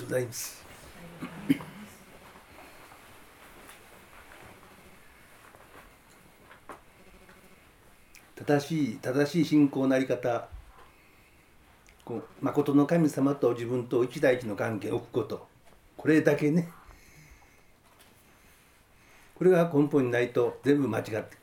とうございます。正しい信仰のあり方、誠の神様と自分と一対一の関係を置くこと、これだけね、これが根本にないと全部間違ってくる。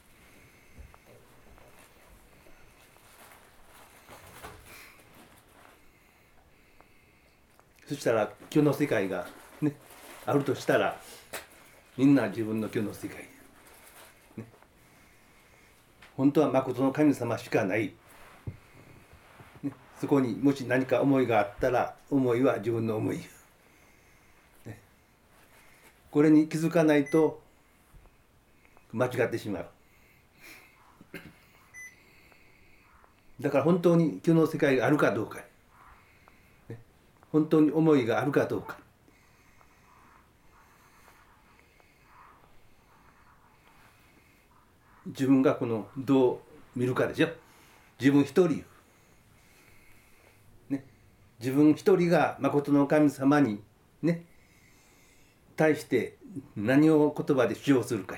そしたら虚の世界がねあるとしたら、みんな自分の虚の世界、ね、本当は誠の神様しかない、ね、そこにもし何か思いがあったら、思いは自分の思い、ね、これに気づかないと間違ってしまう。だから本当に虚の世界があるかどうか、ね、本当に思いがあるかどうか、自分がどう見るかでしょ。自分一人、ね、自分一人が誠の神様にね対して何を言葉で主張するか、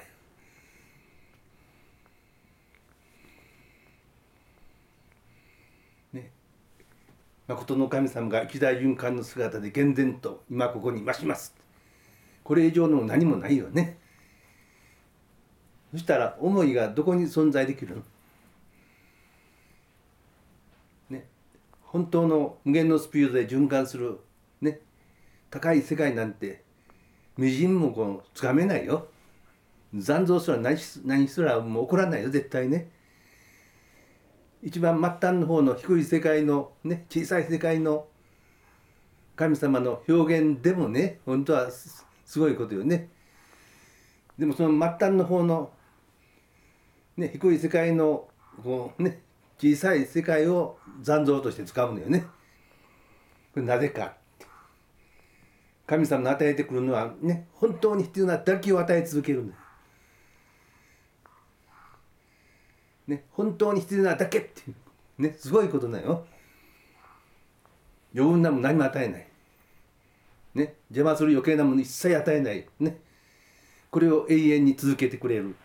ね、誠の神様が一大循環の姿で厳然と今ここに増します。これ以上の何もないよね。そしたら思いがどこに存在できるの、ね、本当の無限のスピードで循環する、ね、高い世界なんて微塵もつかめないよ。残像すら何すらもう起こらないよ、絶対ね。一番末端の方の低い世界の、ね、小さい世界の神様の表現でもね、本当はすごいことよね。でもその末端の方の、ね、低い世界の小さい世界を残像として使うのよね。これなぜか。神様の与えてくるのはね、本当に必要なだけを与え続けるんだよ。ね、本当に必要なだけっていうね、すごいことだよ。余分なもの何も与えない。ね、邪魔する余計なもの一切与えない。ね、これを永遠に続けてくれる。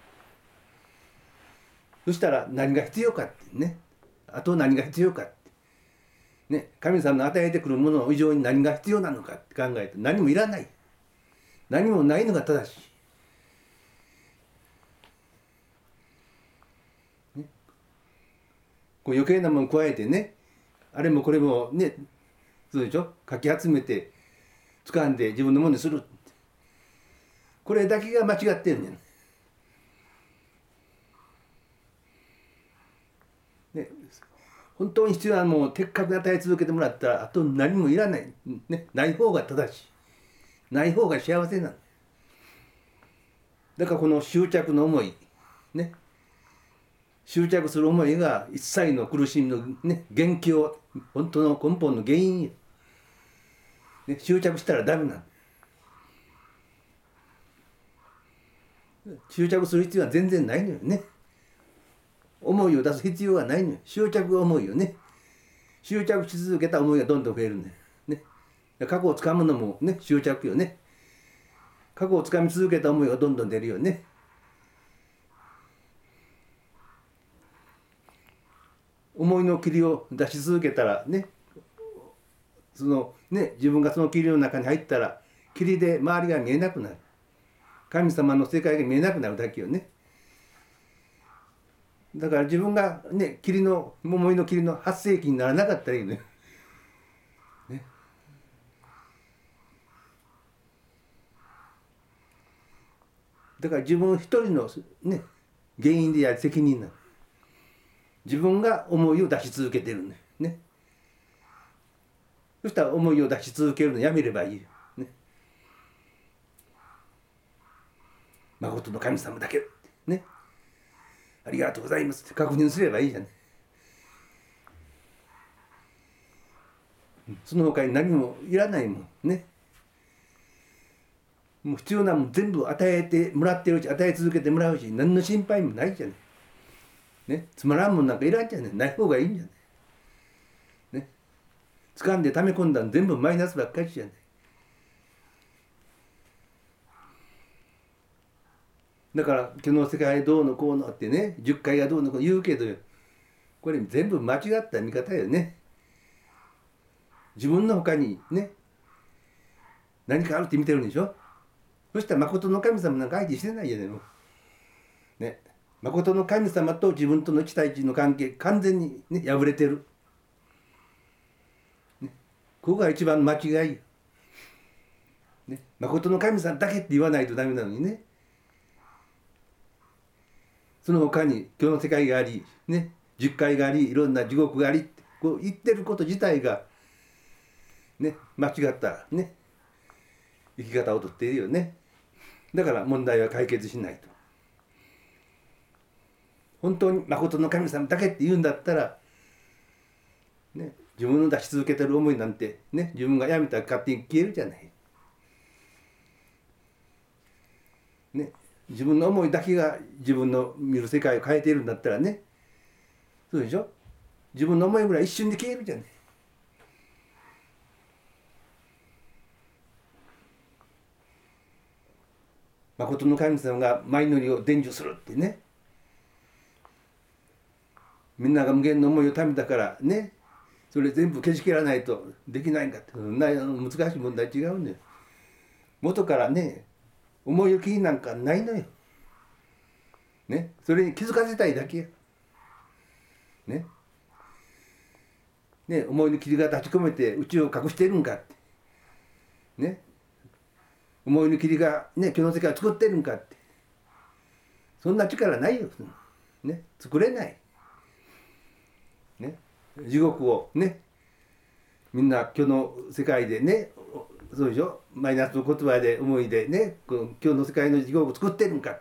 そしたら何が必要かってね、あと何が必要かって。ね、神様の与えてくるもの以上に何が必要なのかって考えて、何もいらない。何もないのが正しい。余計なもの加えてね、あれもこれもね、そうでしょ、かき集めて掴んで自分のものにする、これだけが間違ってるねん。ね、本当に必要なものを的確に与え続けてもらったら、あと何もいらない、ね、ない方が正しい、ない方が幸せなんだからこの執着の思いね、執着する思いが一切の苦しみの、ね、元凶、本当の根本の原因よ、ね、執着したらダメなんだ。執着する必要は全然ないのよね。思いを出す必要はないのよ。執着が思いよね。執着し続けた思いがどんどん増えるんだよね。過去をつかむのもね、執着よね。過去をつかみ続けた思いがどんどん出るよね。思いの霧を出し続けたらね、自分がその霧の中に入ったら、霧で周りが見えなくなる。神様の世界が見えなくなるだけよね。だから自分がね、思いの霧の発生器にならなかったらいいのよ。ね。だから自分一人のね、原因であり責任なの。自分が思いを出し続けてるんだよね。そしたら思いを出し続けるのやめればいいよ。ね。誠の神様だけね。ありがとうございますって確認すればいいじゃない。その他に何もいらないもんね。もう必要なもん全部与えてもらってるし、与え続けてもらうし、何の心配もないじゃない。ね、つまらんもんなんかいらんじゃない。ない方がいいんじゃない。ね、掴んで溜め込んだの全部マイナスばっかりじゃない。 だから今日の世界どうのこうのってね、十回がどうのこうの言うけど、これ全部間違った見方よね。自分の他にね、何かあるって見てるんでしょ。そしたら誠の神様なんか相手してないじゃないの。ね。誠の神様と自分との一対一の関係、完全にね、破れてる。ね。ここが一番間違いよ。ね。誠の神様だけって言わないとダメなのにね。その他に今日の世界があり、ね、十界があり、いろんな地獄がありってこう言ってること自体が、ね、間違ったね、生き方をとっているよね。だから問題は解決しないと。本当に誠の神様だけって言うんだったら、ね、自分の出し続けてる思いなんて、ね、自分がやめたら勝手に消えるじゃない。ね、自分の思いだけが自分の見る世界を変えているんだったらね、そうでしょ。自分の思いぐらい一瞬で消えるじゃない。誠の神様が前乗りを伝授するってね、みんなが無限の思いをためたからね、それ全部消し切らないとできないんかって、そんな難しい問題違うんだよ。元からね、思いの切りなんかないのよ。ね、それに気づかせたいだけや。ね。ね、思いの切りが立ち込めて宇宙を隠しているんかって。ね。思いの切りがね、今日の世界を作ってるんかって。そんな力ないよ。ね、作れない。ね。地獄をね、みんな今日の世界でね、そうでしょ、マイナスの言葉で思いでね、この今日の世界の地獄を作ってるんかって。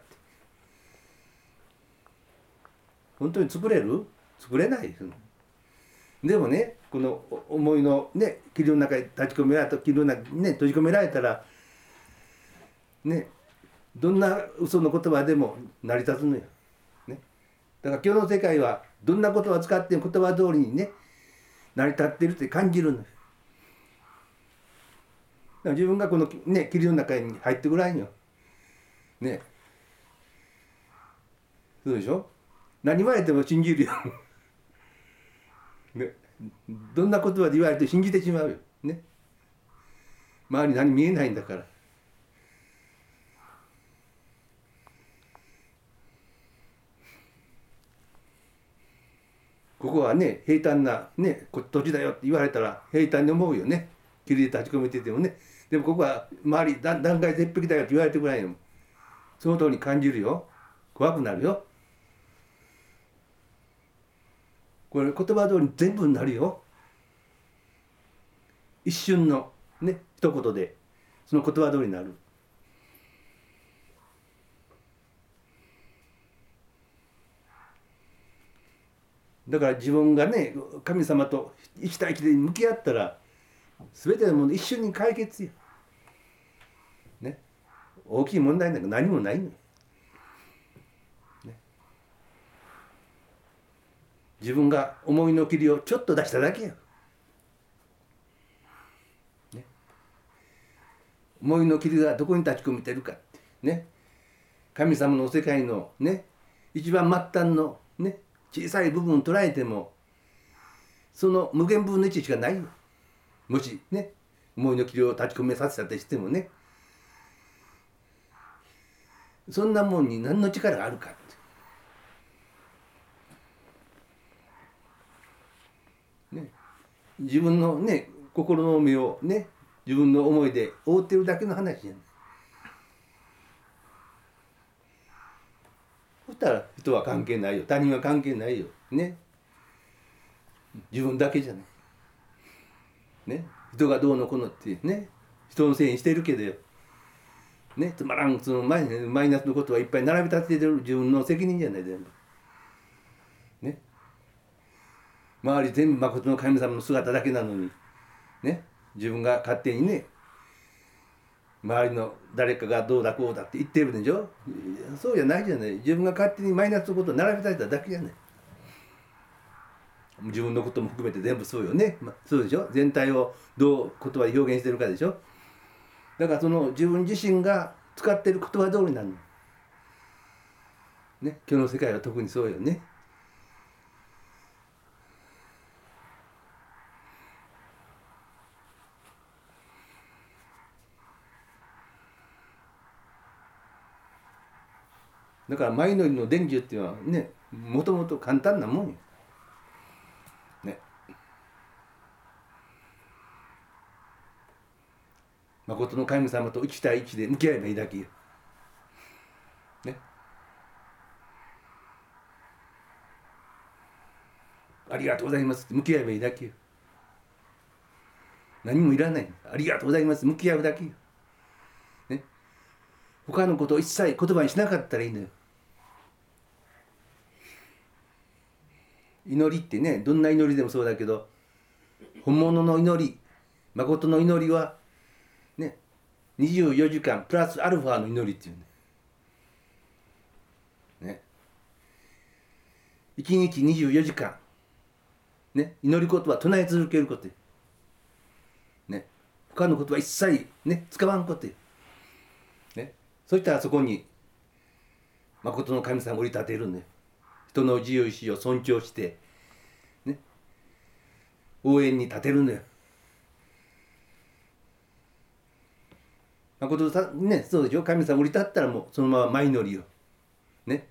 本当に作れる？作れないです。でもね、この思いのね、霧の中に立ち込められた、霧の中にね、閉じ込められたら、ね、どんな嘘の言葉でも成り立つのよ。ね。だから今日の世界は、どんな言葉を使っても言葉通りにね、成り立っているって感じるのよ。だから自分がこのね、霧の中に入ってぐらいによ。ね。そうでしょ？何言われても信じるよ。ね。どんな言葉で言われて信じてしまうよ。ね。周り何見えないんだから。ここはね、平坦なね、土地だよって言われたら平坦に思うよね。霧で立ち込めててもね。でもここは周り断崖絶壁だよって言われてぐらいの、その通りに感じるよ。怖くなるよ。これ言葉通りに全部になるよ。一瞬のね、一言でその言葉通りになる。だから自分がね、神様と一対一で向き合ったら全てのもの一瞬に解決よ。ね、大きい問題なんか何もないのよ。ね、自分が思いの霧をちょっと出しただけよ。ね、思いの霧がどこに立ち込めてるかってね、神様の世界のね、一番末端のね、小さい部分を捉えてもその無限分の1しかないよ。もしね、思いの霧を立ち込めさせたとしてもね、そんなもんに何の力があるかって、ね、自分のね、心の目をね、自分の思いで覆ってるだけの話じゃない。そしたら人は関係ないよ、他人は関係ないよ。ね。自分だけじゃない。ね。人がどうのこうのってね、人のせいにしてるけどよ。ね、つまらんそのマイナスのことはいっぱい並び立ててる自分の責任じゃない、全部。ね。周り全部誠の神様の姿だけなのに、ね。自分が勝手にね、周りの誰かがどうだこうだって言ってるでしょ。そうじゃないじゃない。自分が勝手にマイナスのことを並べ立てただけじゃない。自分のことも含めて全部そうよね。そうでしょ。全体をどう言葉で表現してるかでしょ。だからその自分自身が使ってる言葉通りなの。 ね、今日の世界は特にそうよね。だからマイノリの伝授っていうのはね、もともと簡単なもんよ。ね。誠の神様と1対1で向き合えばいいだけよ。ね。ありがとうございますって向き合えばいいだけよ。何もいらない。ありがとうございます向き合うだけよ。ね。他のことを一切言葉にしなかったらいいのよ。祈りってね、どんな祈りでもそうだけど、本物の祈り、誠の祈りはね、24時間プラスアルファの祈りっていうね。1日24時間、ね、祈ることは唱え続けることよ。ね、他のことは一切ね、使わんことよ。ね、そしたらそこに誠の神様を降り立てるんだよ。人の自由意志を尊重して、ね、応援に立てるんだよ。誠さね、そうでしょ。神様降り立ったらもうそのまま前乗りよ。ね。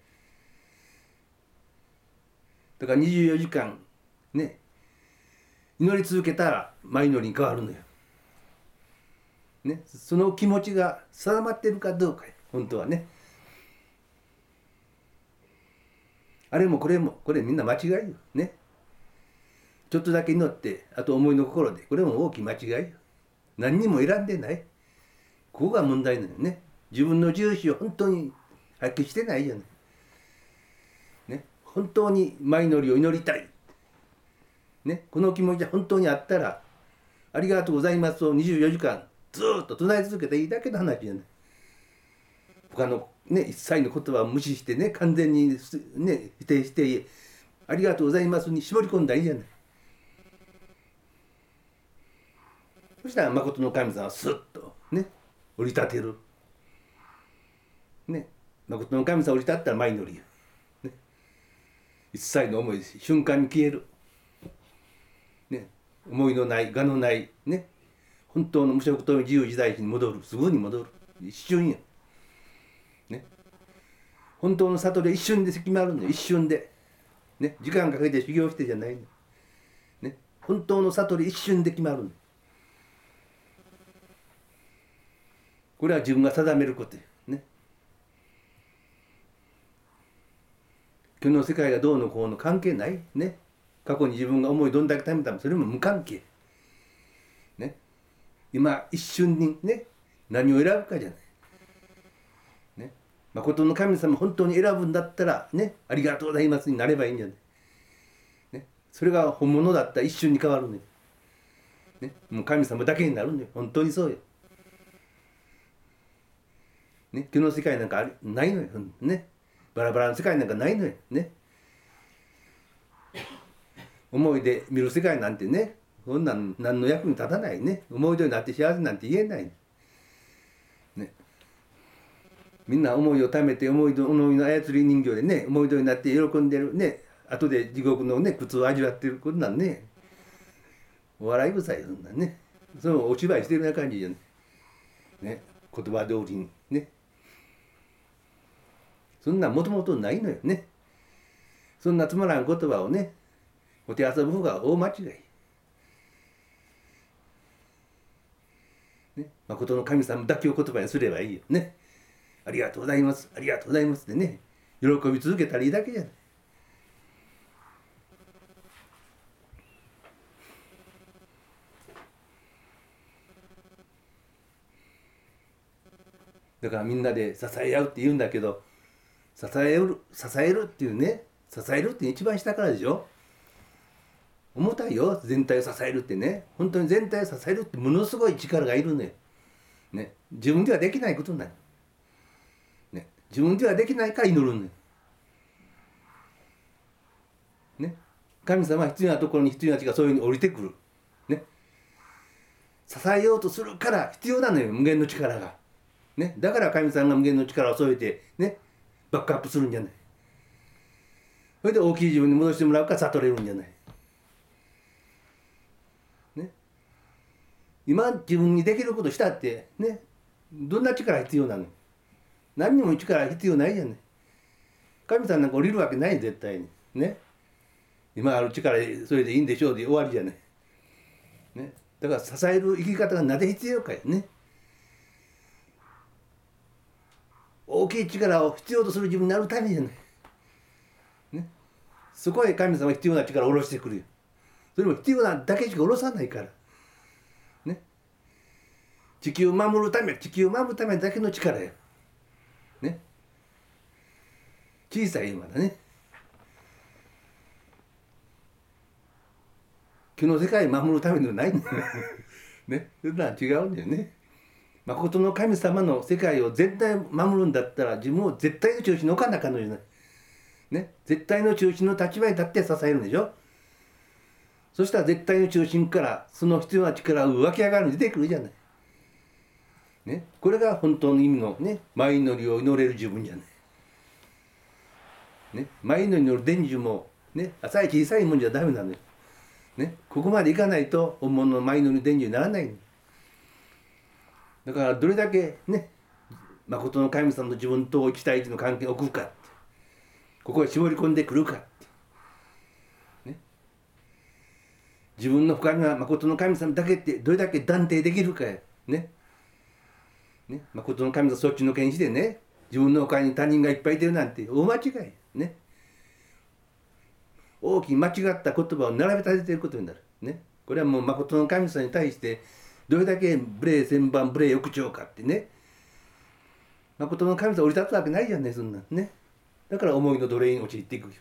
だから24時間ね、祈り続けたら前乗りに変わるのよ。ね、その気持ちが定まってるかどうかよ、本当はね。あれもこれも、これみんな間違いよ。ね。ちょっとだけ祈って、あと思いの心で、これも大きい間違いよ。何にも選んでない。ここが問題なのよね。自分の自由意志を本当に発揮してないじゃない。ね。本当に前祈りを祈りたい。ね。この気持ちが本当にあったら、ありがとうございますを24時間ずっと唱え続けていいだけの話じゃない。他のね、一切の言葉を無視してね、完全にね、否定して、ありがとうございますに絞り込んだらいいじゃない。そしたら誠の神様はスッとね、降り立てる。ね、誠の神様降り立ったら前乗りよ。ね、一切の思い瞬間に消える。ね、思いのない、我のない、ね、本当の無色と自由自在に戻る。すぐに戻る。一瞬や。ね、本当の悟りは一瞬で決まるのよ。一瞬で。ね、時間かけて修行してじゃないの。ね、本当の悟り一瞬で決まるの。これは自分が定めることよ。ね。今日の世界がどうのこうの関係ない。ね。過去に自分が思いどんだけ貯めたもそれも無関係。ね。今一瞬にね、何を選ぶかじゃない。ね。誠の神様本当に選ぶんだったらね、ありがとうございますになればいいんじゃない。ね。それが本物だったら一瞬に変わるのよ。ね。もう神様だけになるんだよ。本当にそうよ。ね、今日の世界なんかないのよ。ね。バラバラの世界なんかないのよ。ね。思いで見る世界なんてね、こんなん何の役に立たないね。思い通りになって幸せなんて言えない。ね。みんな思いをためて思いの操り人形でね、思い通りになって喜んでるね。後で地獄のね、苦痛を味わってることなんね。お笑い臭いそんなんね。そのお芝居してるような感じじゃない。ね。言葉通りにね。そんなもともとないのよね。そんなつまらん言葉をね、お手遊ぶ方が大間違い。ね、誠の神様だけを言葉にすればいいよね。ありがとうございます、ありがとうございますってね、喜び続けたらいいだけじゃない。だからみんなで支え合うって言うんだけど、支えるっていうね、支えるって一番下からでしょ。重たいよ、全体を支えるってね。本当に全体を支えるってものすごい力がいるのよ。ね、自分ではできないことになる。ね、自分ではできないから祈るのよ。ね、神様は必要なところに必要な力がそういうふうに降りてくる。ね、支えようとするから必要なのよ、無限の力が。ね、だから神様が無限の力を添えてね、バックアップするんじゃない。 それで大きい自分に戻してもらうから悟れるんじゃない。ね。今自分にできることしたってね、どんな力必要なの？何にも力必要ないじゃない。神さんなんか降りるわけない絶対に。ね。今ある力それでいいんでしょうで終わりじゃない。ね。だから支える生き方がなぜ必要かよね。大きい力を必要とする自分になるためじゃない。ね。そこへ神様は必要な力を下ろしてくるよ。それも必要なだけしか下ろさないから。ね。地球を守るためだけの力よ。ね。小さい馬だね。木の世界を守るためではないんだよね。それとは違うんだよね。誠の神様の世界を絶対守るんだったら自分を絶対の中心に置かなあかんのじゃない。ね。絶対の中心の立場に立って支えるんでしょ。そしたら絶対の中心からその必要な力を湧き上がるに出てくるじゃない。ね。これが本当の意味のね、前祈りを祈れる自分じゃない。ね。前祈りの伝授もね、浅い小さいもんじゃダメなのよ。ね。ここまでいかないと本物の前祈り伝授にならないの。だからどれだけね、誠の神様と自分と一対一の関係を置くかって、ここへ絞り込んでくるかって、ね、自分の他には誠の神様だけってどれだけ断定できるかやね。ね、誠の神様そっちの見地でね、自分の他に他人がいっぱいいてるなんて大間違いね。大きい間違った言葉を並べ立てていることになるね。これはもう誠の神様に対してどれだけ無礼千万無礼億兆かってね。誠の神様降り立つわけないじゃんね、そんなんね。だから思いの奴隷に陥っていくよ。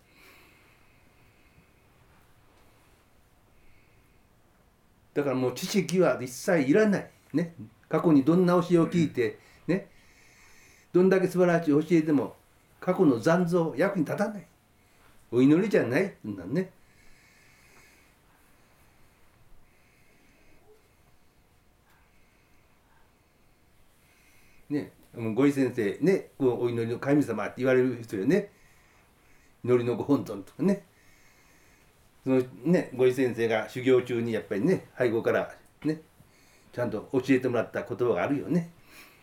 だからもう知識は一切いらないね。過去にどんな教えを聞いてね、どんだけ素晴らしい教えでも過去の残像役に立たない。お祈りじゃない、そんなんね。ね、ごい先生ね、お祈りの神様って言われる人よね。祈りのご本尊とかね。そのね、ごい先生が修行中にやっぱりね、背後からね、ちゃんと教えてもらった言葉があるよね。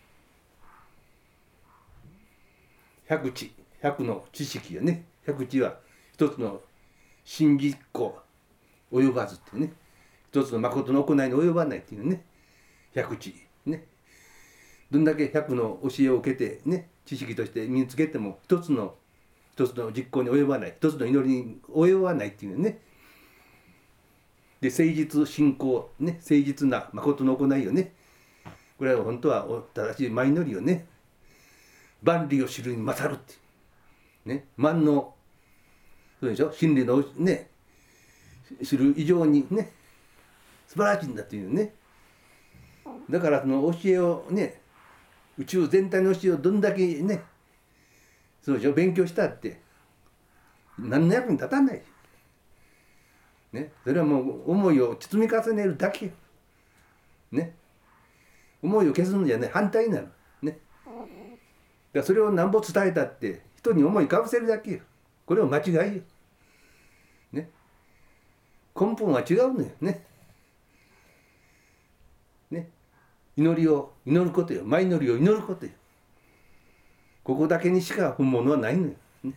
百知、百の知識よね。百知は一つの真実行及ばずってね、一つの誠の行いに及ばないっていうね、百知ね。どんだけ百の教えを受けてね、知識として身につけても一つの実行に及ばない、一つの祈りに及ばないっていうね。で、誠実信仰ね、誠実な誠の行いよね。これは本当は正しい前祈りよね。万理を知るに勝るってね、万のそうでしょ、真理のね知る以上にね素晴らしいんだっていうね。だからその教えをね、宇宙全体の教えをどんだけね、そうでしょ、勉強したって何の役に立たないね。それはもう思いを包み重ねるだけね。思いを消すのじゃね、反対になるね。だからそれをなんぼ伝えたって人に思いかぶせるだけよ。これは間違いよね。根本は違うのよね。ね、祈りを祈ることよ。前祈りを祈ることよ。ここだけにしか本物はないのよ、ね。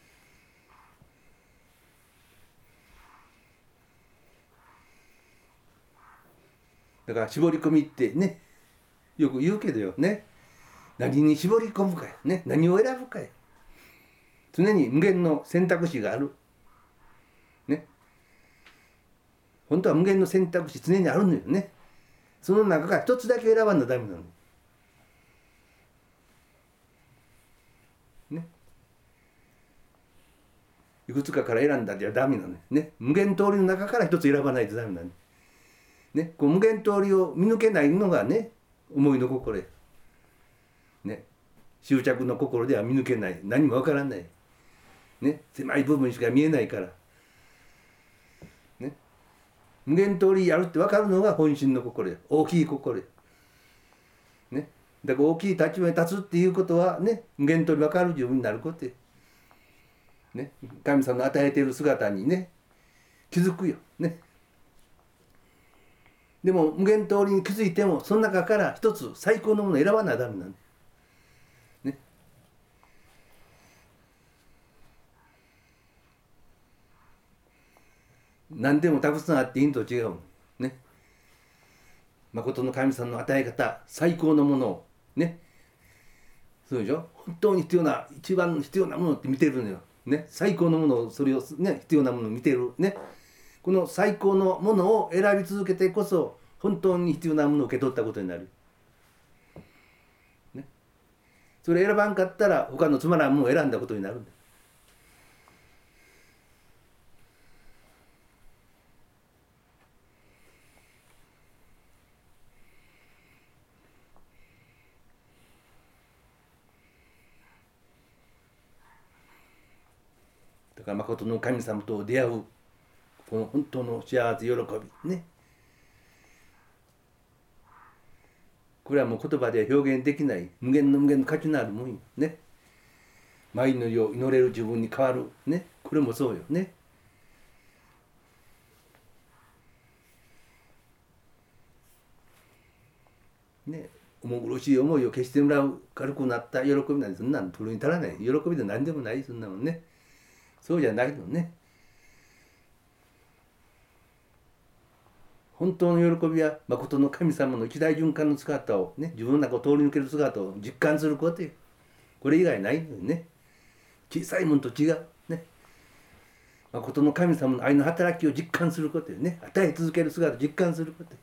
だから絞り込みってね、よく言うけどよね。何に絞り込むかよ、ね。何を選ぶかよ。常に無限の選択肢がある。ね。本当は無限の選択肢常にあるのよね。その中から一つだけ選ばんのダメなの。ね。いくつかから選んだじゃダメなのよね。無限通りの中から一つ選ばないとダメなの。ね。こう無限通りを見抜けないのがね、思いの心ね。執着の心では見抜けない。何もわからない。ね。狭い部分しか見えないから。ね。無限通りやるって分かるのが本心の心よ。大きい心よ。ね。だから大きい立場に立つっていうことはね、無限通り分かる自分になることよ。 ね、神様の与えている姿にね気づくよね。でも無限通りに気づいてもその中から一つ最高のものを選ばなダメなんだね。何でもたくさんあっていいのと違うね。誠の神様の与え方最高のものをね、そうでしょ、本当に必要な一番必要なものって見てるのよね。最高のものをそれをね必要なものを見てるね。この最高のものを選び続けてこそ本当に必要なものを受け取ったことになる、ね、それ選ばんかったら他のつまらんものを選んだことになるんだよ。だから誠の神様と出会うこの本当の幸せ喜びね、これはもう言葉では表現できない無限の価値のあるもんよね。前祈りを祈れる自分に変わるね、これもそうよね。ね、重苦しい思いを消してもらう軽くなった喜びなんてそんなの取るに足らない喜びで何でもないそんなもんね。そうじゃないのね。本当の喜びは誠の神様の一大循環の姿をね、自分の中を通り抜ける姿を実感することよ。これ以外ないのよね。小さいものと違うね。誠の神様の愛の働きを実感することよね。与え続ける姿を実感することよ。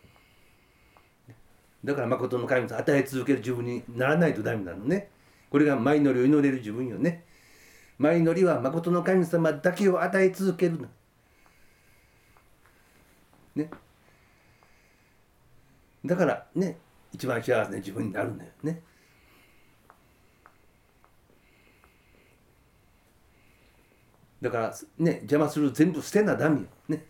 だから誠の神様与え続ける自分にならないとダメなのね。これが前祈りを祈れる自分よね。前祈りは誠の神様だけを与え続けるの。ね。だからね、一番幸せな自分になるんだよね。だからね、邪魔する全部捨てなダメよね。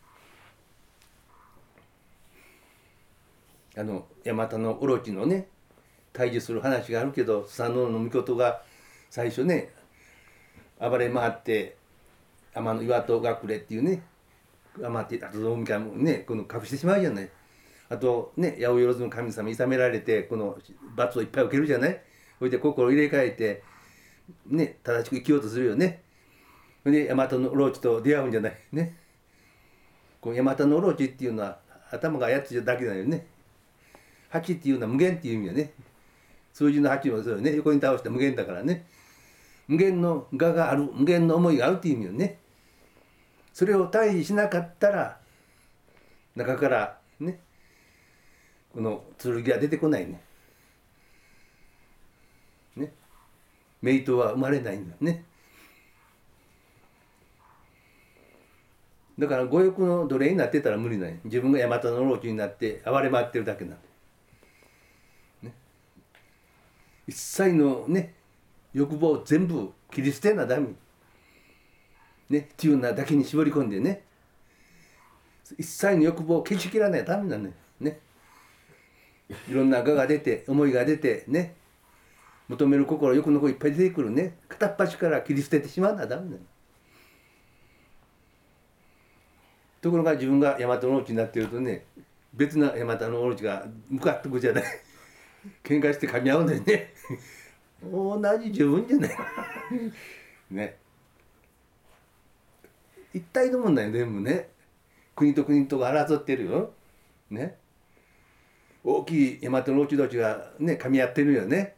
大和のオロチのね対峙する話があるけど、スサノオノミコトが最初ね暴れ回って天の岩戸隠れっていうね、天ってあとどうみかもねこの隠してしまうじゃない。あとね八百万の神様に諌められてこの罰をいっぱい受けるじゃない。それで心を入れ替えてね正しく生きようとするよね。それで大和のオロチと出会うんじゃないね。この大和のオロチっていうのは頭が8つだけだよね。8っていうのは無限っていう意味よね。数字の8もそうよね。横に倒して無限だからね。無限の我がある、無限の思いがあるっていう意味よね。それを退治しなかったら中からねこの剣が出てこないね。ね。名刀は生まれないんだよね。だから強欲の奴隷になってたら無理ない。自分が大和のオロチになって暴れ回ってるだけなんだ。一切のね欲望を全部切り捨てなダメねっていうなだけに絞り込んでね、一切の欲望を消しきらないとダメなのよね。いろんな我が出て思いが出てね、求める心欲の心いっぱい出てくるね、片っ端から切り捨ててしまうのはダメなの。ところが自分が大和のオロチになっているとね、別な大和のオロチが向かってくるじゃない。喧嘩して噛み合うんだよね。同じ自分じゃないね。一体のもんだよ全部ね。国と国とが争ってるよね。大きい大和のオロチ同士がね噛み合ってるよね。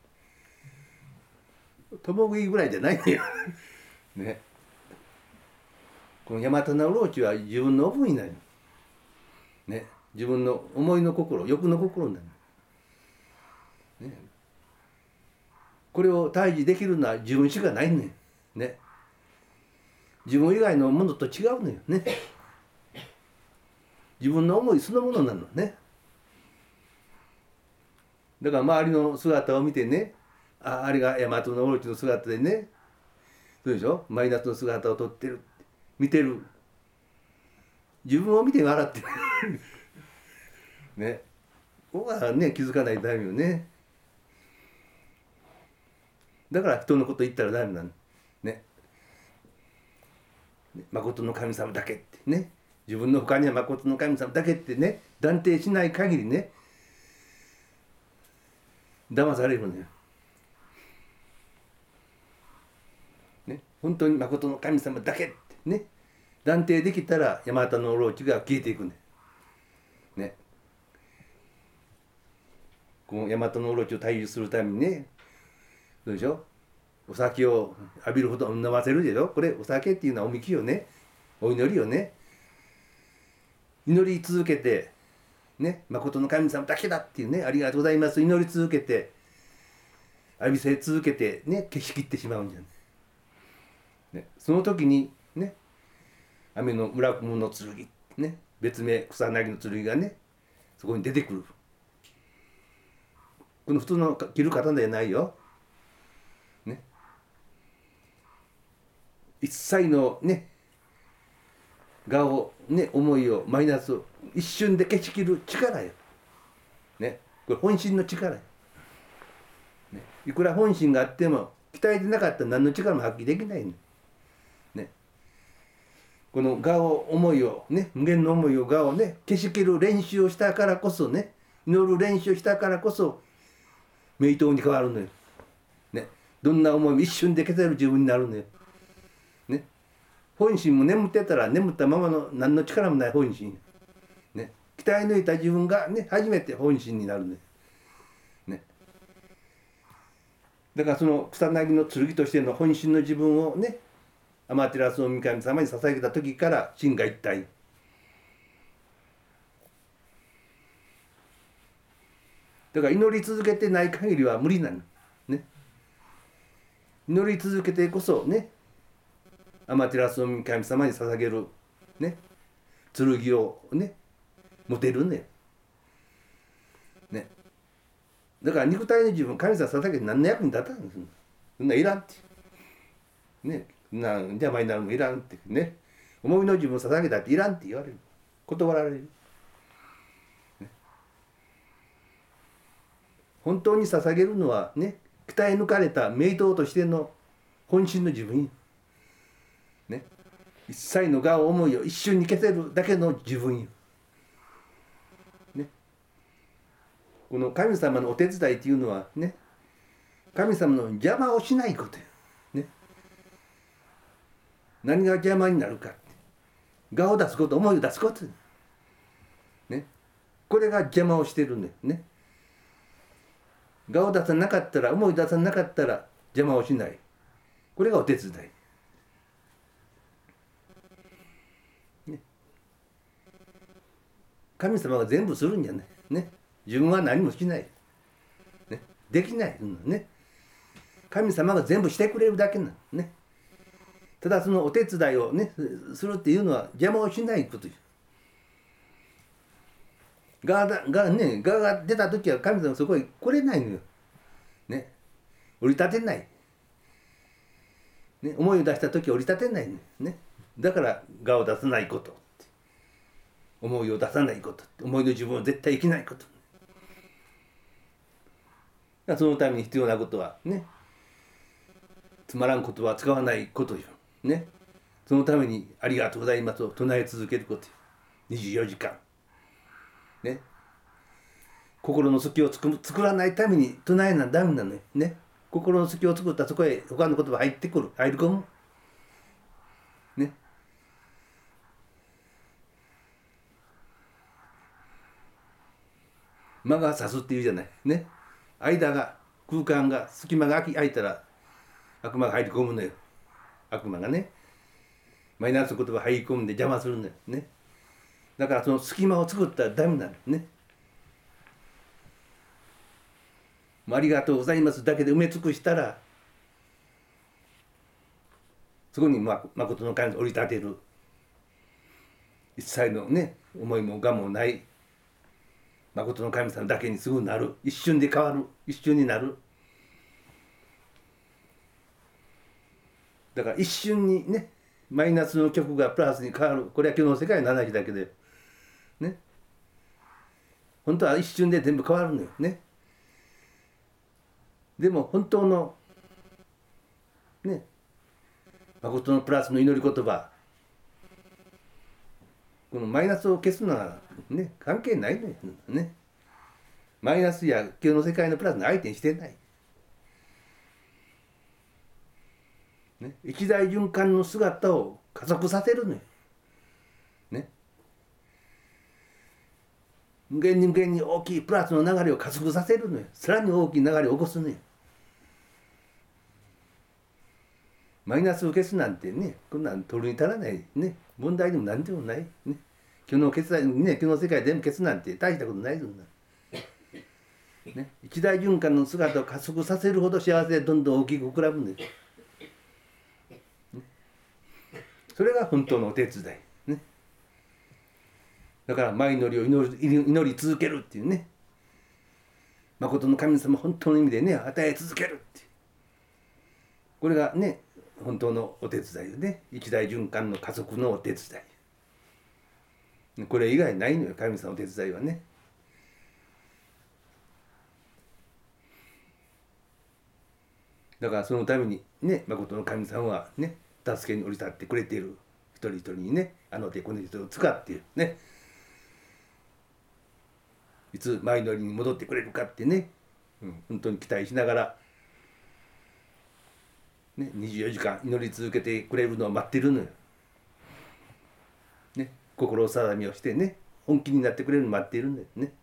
共食いぐらいじゃないのよね。この大和のオロチは自分の思いになるね。自分の思いの心、欲の心になるね。これを退治できるのは自分しかないのよね。自分以外のものと違うのよね。自分の思いそのものなのね。だから周りの姿を見てね、あれが大和のオロチの姿でね、そうでしょ、マイナスの姿を撮ってる見てる、自分を見て笑ってるね。ここはね気づかないとダメよね。だから人のこと言ったらダメなのね。 誠の神様だけってね、自分の他には誠の神様だけってね断定しない限りね騙されるのよ。ね、本当に誠の神様だけってね断定できたら山形のオロチが消えていくね。ね、この山形のオロチを退治するためにね、どうでしょう、お酒を浴びるほど飲ませるでしょ。これお酒っていうのはおみきよね、お祈りをね、祈り続けてね、誠の神様だけだっていうね、ありがとうございます祈り続けて浴びせ続けてね消しきってしまうんじゃない、ね、その時にね雨の村雲の剣ね、別名草薙の剣がねそこに出てくる。この普通の切る刀ではないよ、ね、一切のね我をね思いをマイナスを一瞬で消し切る力よ、ね、これ本心の力よ、ね、いくら本心があっても鍛えてなかったら何の力も発揮できないの、ね、この我を思いをね無限の思いを我をね消し切る練習をしたからこそね、祈る練習をしたからこそ名刀に変わるのよ、ね、どんな思いも一瞬で消せる自分になるのよ、ね、本心も眠ってたら眠ったままの何の力もない本心、ね、鍛え抜いた自分がね初めて本心になるのよ、ね、だからその草薙の剣としての本心の自分をね天照大神様に捧げた時から心が一体。だから祈り続けてない限りは無理なの、ね、祈り続けてこそね天照大神様に捧げるね剣をね持てるね。ね、だから肉体の自分神様捧げて何の役に立たんの、そんないらんってね、な邪魔になるのもいらんってね、思いの自分を捧げたっていらんって言われる、断られる、ね、本当に捧げるのはね鍛え抜かれた名刀としての本心の自分、ね、一切の我を思いを一瞬に消せるだけの自分よ、ね、この神様のお手伝いっていうのはね神様の邪魔をしないことよ、ね、何が邪魔になるか、我を出すこと、思いを出すこと、ね、これが邪魔をしてるんだよね。我を出さなかったら、思い出さなかったら邪魔をしない、これがお手伝い、ね、神様が全部するんじゃない、ね、自分は何もしない、ね、できない、ね、神様が全部してくれるだけなのね。ただそのお手伝いをねするっていうのは邪魔をしないことよ。我が出た時は神様そこへ来れないのよ、ね、降り立てない、ね、思いを出した時は降り立てないのよ、ね、だから我を出さないこと、思いを出さないこと、思いの自分を絶対生きないこと、そのために必要なことはねつまらん言葉は使わないことよ、ね、そのためにありがとうございますを唱え続けることよ、24時間、ね、心の隙を作らないために唱えなダメなのよ、ね、心の隙を作ったらそこへ他の言葉入ってくる、入り込む、ね、間が差すっていうじゃない、ね、間が空間が隙間が空いたら悪魔が入り込むのよ、悪魔がねマイナスの言葉入り込んで邪魔するんだよね。だからその隙間を作ったらダメなのね。ありがとうございますだけで埋め尽くしたらそこに誠の神様を降り立てる、一切のね思いも我もない誠の神様だけにすぐなる、一瞬で変わる、一瞬になる。だから一瞬にねマイナスの極がプラスに変わる、これは今日の世界の話だけでね、本当は一瞬で全部変わるのよね。でも本当のね誠のプラスの祈り言葉このマイナスを消すのはね関係ないのよね。マイナスや今日の世界のプラスの相手にしてない、ね、一大循環の姿を加速させるのよ、ね、無限に無限に大きいプラスの流れを加速させるのよ。さらに大きい流れを起こすのよ。マイナスを消すなんてね、こんなん取るに足らないね、問題でも何でもないね。今日の決済ね、今日の世界全部消すなんて大したことないぞな。ね、一大循環の姿を加速させるほど幸せでどんどん大きく膨らむんです。ね、それが本当のお手伝い。ね、だから前祈りを祈り続けるっていうね。誠の神様本当の意味でね、与え続けるっていう。これがね、本当のお手伝いよね。一大循環の加速のお手伝い。これ以外ないのよ、神様のお手伝いはね。だからそのためにね、誠の神様はね、助けに降り立ってくれている一人一人にね、あの手この人を使っているね、いつ前乗りに戻ってくれるかってね、本当に期待しながら、ね、24時間祈り続けてくれるのを待ってるのよ。ね、心定めをしてね、本気になってくれるのを待っているんだよね。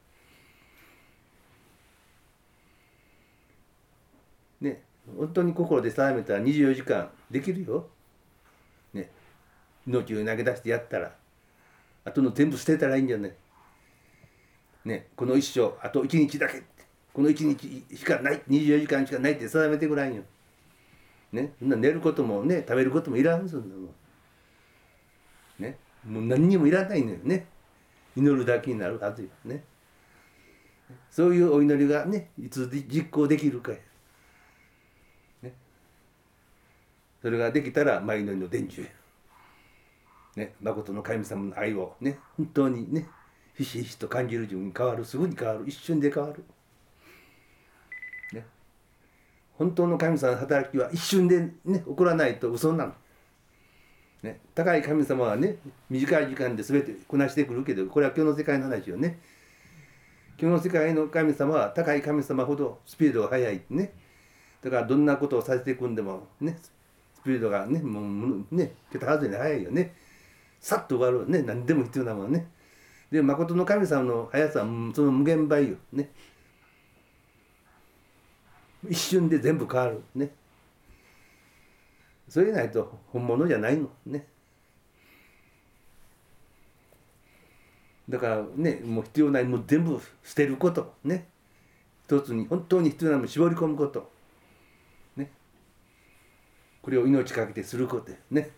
ね、本当に心で定めたら24時間できるよ。ね、命を投げ出してやったら、あとの全部捨てたらいいんじゃない。ね、この一生あと1日だけ、この1日しかない、24時間しかないって定めてごらんよ。ね、そんな寝ることもね、食べることもいらん、そんなもん。ね、もう何にもいらないのよね。祈るだけになるはずよね。そういうお祈りがね、いつ実行できるかや。ね、それができたら、前祈りの伝授や。ね、誠の神様の愛をね、本当にね、ひしひしと感じる自分に変わる、すぐに変わる、一瞬で変わる。ね、本当の神様の働きは一瞬でね、起こらないと嘘なの。ね、高い神様はね、短い時間で全てこなしてくるけど、これは今日の世界の話よね。今日の世界の神様は高い神様ほどスピードが速いね。だからどんなことをさせていくんでもね、スピードがね、もうね、桁外れに速いよね。さっと終わるね、何でも必要なものね。で、誠の神様の速さはその無限倍よね。一瞬で全部変わるね。それでないと本物じゃないのね。だからね、もう必要ないもう全部捨てることね。一つに本当に必要なものを絞り込むことね。これを命かけてすることね。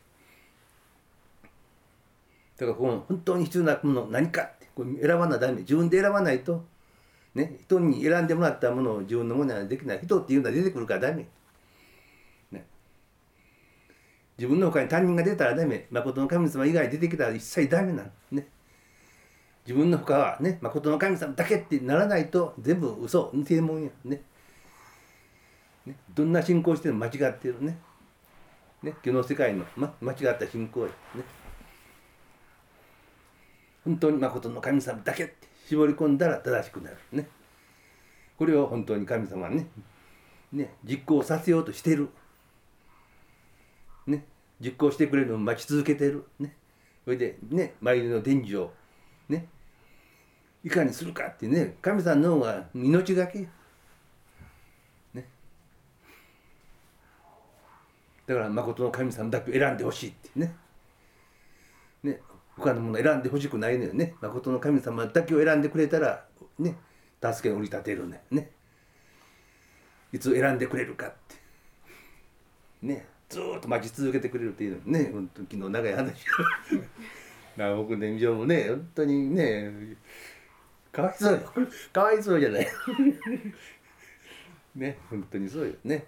だからこの本当に必要なもの何かってこれ選ばなダメ。自分で選ばないとね、人に選んでもらったものを自分のものにはできない。人っていうのは出てくるからダメ。ね、自分の他に他人が出たらダメ。誠の神様以外出てきたら一切ダメなのね。自分の他はね、誠の神様だけってならないと全部嘘、偽物やね。ね、どんな信仰しても間違ってるね。ね、今日の世界の、間違った信仰やね。本当に誠の神様だけって絞り込んだら正しくなるね。これを本当に神様はね、実行させようとしている。ね、実行してくれるのを待ち続けている。ね、それでね、周りの伝授をね、いかにするかってね、神様の方が命がけ。ね。だから誠の神様だけを選んでほしいってね。ね、他のもの選んでほしくないのよね。誠の神様だけを選んでくれたらね、助けを降り立てるんだよね。いつ選んでくれるかってね、ずっと待ち続けてくれるっていうのね、本当に昨日長い話な僕ね、以上もね、本当にね、かわいそうよ。かわいそうじゃないね、本当にそうよね。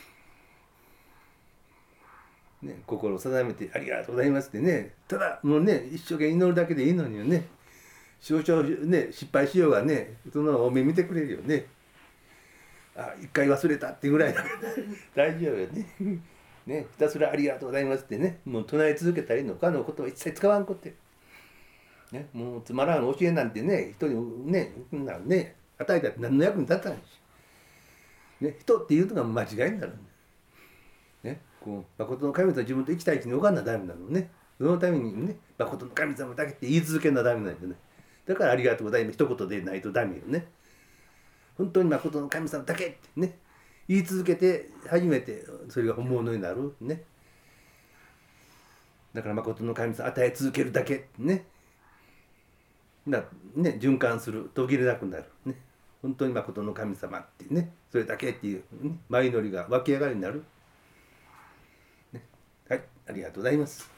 ね、心を定めてありがとうございますってね、ただもうね、一生懸命祈るだけでいいのにね、少々ね、失敗しようがね、そのお目見てくれるよね。あ、一回忘れたってぐらいだから大丈夫よね。ね、ひたすらありがとうございますってね、もう唱え続けたらいいの。他のことは一切使わんことよ。 ね、もうつまらん教えなんてね、人にね、なんね、与えたって何の役に立たないし、ね、人っていうのが間違いになる。ね、こう誠の神様は自分と一対一に置かんなダメなのね。そのためにね、誠の神様だけって言い続けなダメなんだよね。だからありがとうございます一言でないとダメよね。本当に誠の神様だけってね、言い続けて初めてそれが本物になるね。だから誠の神様与え続けるだけね。ね、循環する、途切れなくなるね。本当に誠の神様ってね、それだけっていう、ね、前乗りが湧き上がりになる。ね、はい、ありがとうございます。